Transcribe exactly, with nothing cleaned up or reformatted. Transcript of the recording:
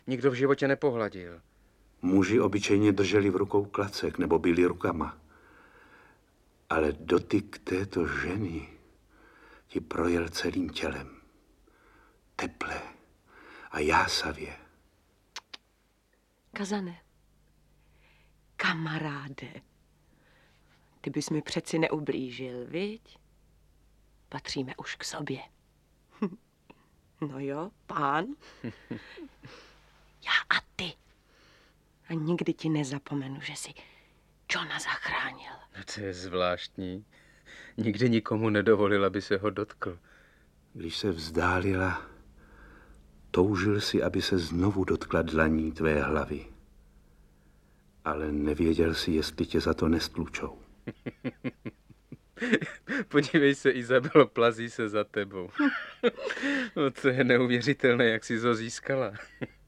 Nikdo v životě nepohladil. Muži obyčejně drželi v rukou klacek nebo byli rukama. Ale dotyk této ženy ti projel celým tělem. Teple a jásavě. Kazane, kamaráde, ty bys mi přeci neublížil, viď? Patříme už k sobě. No jo, pán. Já a ty. A nikdy ti nezapomenu, že jsi Johna zachránil. No to je zvláštní. Nikdy nikomu nedovolil, aby se ho dotkl. Když se vzdálila, toužil si, aby se znovu dotkla dlaní tvé hlavy. Ale nevěděl si, jestli tě za to nestlučou. Podívej se, Izabelo, plazí se za tebou. No to je neuvěřitelné, jak jsi to získala.